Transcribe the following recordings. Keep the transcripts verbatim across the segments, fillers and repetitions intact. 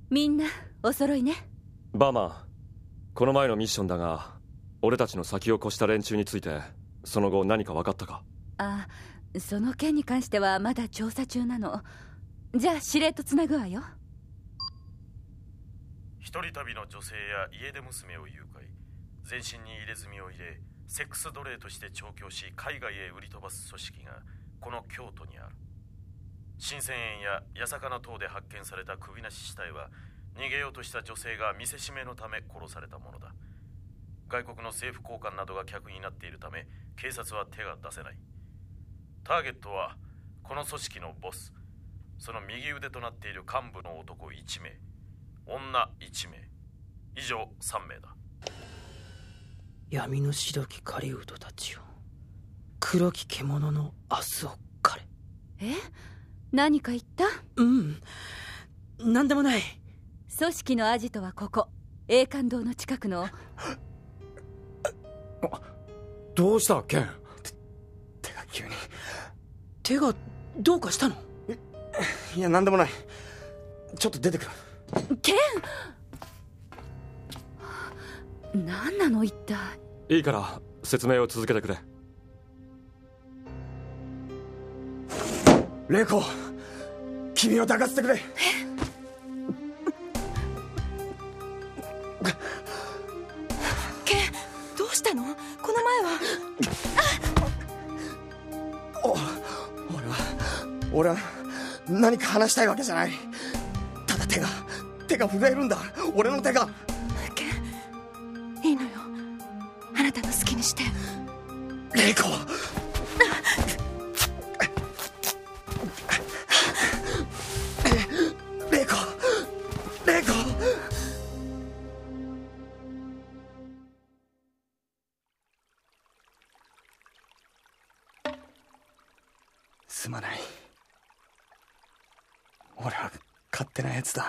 みんなお揃いね。 バーマン、この前のミッションだが、俺たちの先を越した連中についてその後何か分かったか？ あ、その件に関してはまだ調査中なの。じゃあ司令とつなぐわよ。 一人旅の女性や家出娘を誘拐、全身に入れ墨を入れセックス奴隷として調教し海外へ売り飛ばす組織がこの京都にある。新鮮園や八坂等で発見された首なし死体は逃げようとした女性が見せしめのため殺されたものだ。外国の政府高官などが客になっているため警察は手が出せない。ターゲットはこの組織のボス、その右腕となっている幹部の男いち名、女いち名、以上さん名だ。 闇の白き狩人たちよ、黒き獣の明日を狩れ。 え？何か言った？ うん、なんでもない。 組織のアジトはここ栄冠堂の近くの。 どうしたケン？ 手が急に。 手がどうかしたの？ いや、なんでもない。ちょっと出てくる。 ケン！何なの一体。 いいから説明を続けてくれ。 玲子、君を抱かせてくれ。え？ ケン、どうしたの？この前は。 お、俺は俺は何か話したいわけじゃない。ただ手が手が震えるんだ、俺の手が。 ケン、いいのよ、あなたの好きにして。 玲子、玲子、玲子。すまない。俺は勝手なやつだ。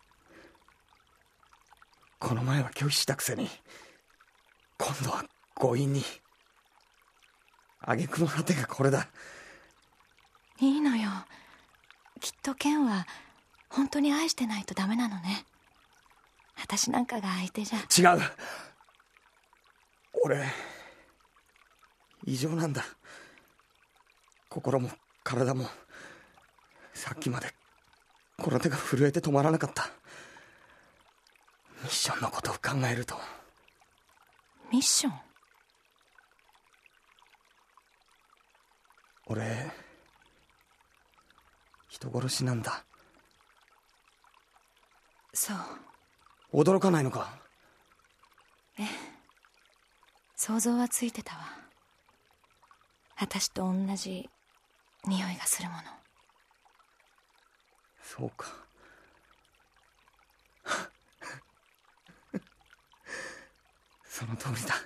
この前は拒否したくせに今度は強引に。挙句の果てがこれだ。 いいのよ、きっとケンは本当に愛してないとダメなのね。私なんかが相手じゃ。 違う、俺異常なんだ。心も体も。さっきまでこの手が震えて止まらなかった。ミッションのことを考えると。 ミッション？ 俺人殺しなんだ。 そう。 驚かないのか？ ええ、想像はついてたわ。私と同じ匂いがするもの。 そうか。その通りだ。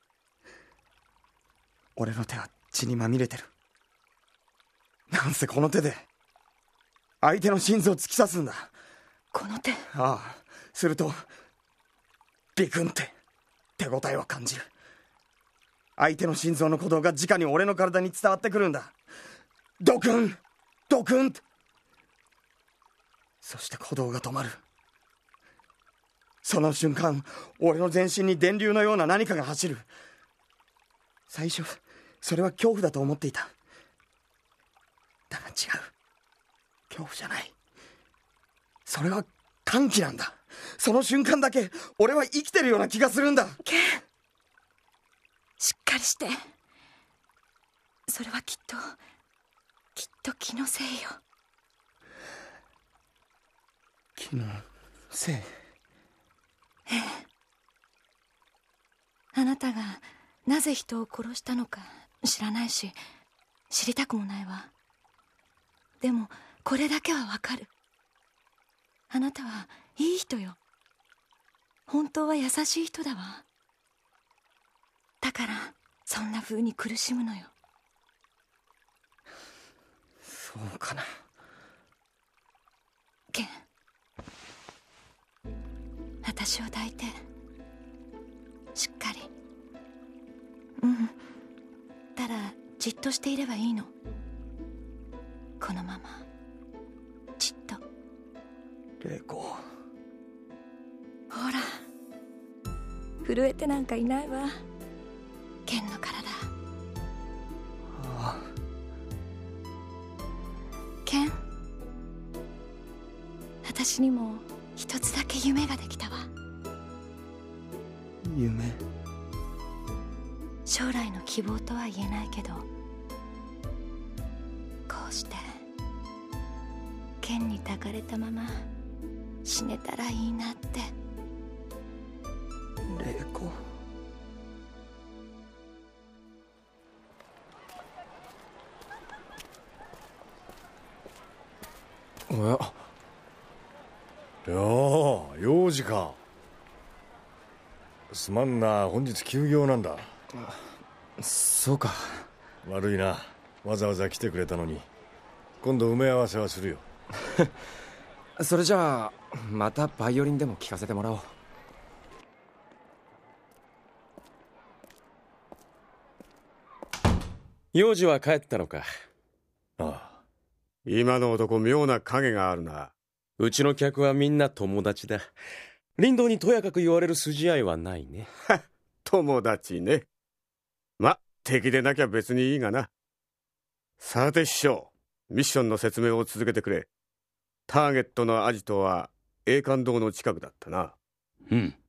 俺の手は血にまみれてる。なんせこの手で相手の心臓を突き刺すんだ。 この手？ ああ、するとビクンって手応えを感じる。相手の心臓の鼓動が直に俺の体に伝わってくるんだ。ドクンドクンって。そして鼓動が止まる。その瞬間、俺の全身に電流のような何かが走る。最初それは恐怖だと思っていた。だが違う、恐怖じゃない。それは歓喜なんだ。その瞬間だけ俺は生きてるような気がするんだ。 ケン、しっかりして。それはきっときっと気のせいよ。 気のせい？ええ。あなたがなぜ人を殺したのか知らないし、知りたくもないわ。でもこれだけはわかる。あなたはいい人よ。本当は優しい人だわ。だからそんな風に苦しむのよ。 そうかな。 ケン、私を抱いて。しっかり。うん。ただじっとしていればいいの。このままじっと。 玲子、 ほら震えてなんかいないわ。剣の体。 ああ。 剣、私にも一つだけ夢ができたわ。 夢。 将来の希望とは言えないけど、こうして剣に抱かれたまま死ねたらいいなって。 玲子。 おや。よう、幼児か。すまんな、本日休業なんだ。 そうか。 悪いな、わざわざ来てくれたのに。今度埋め合わせはするよ。 それじゃあまたバイオリンでも聴かせてもらおう。 幼児は帰ったのか。 ああ。 今の男妙な影があるな。 うちの客はみんな友達だ。林道にとやかく言われる筋合いはないね。 はっ、友達ね。ま、敵でなきゃ別にいいがな。さて師匠、ミッションの説明を続けてくれ。ターゲットのアジトは栄冠堂の近くだったな。 うん。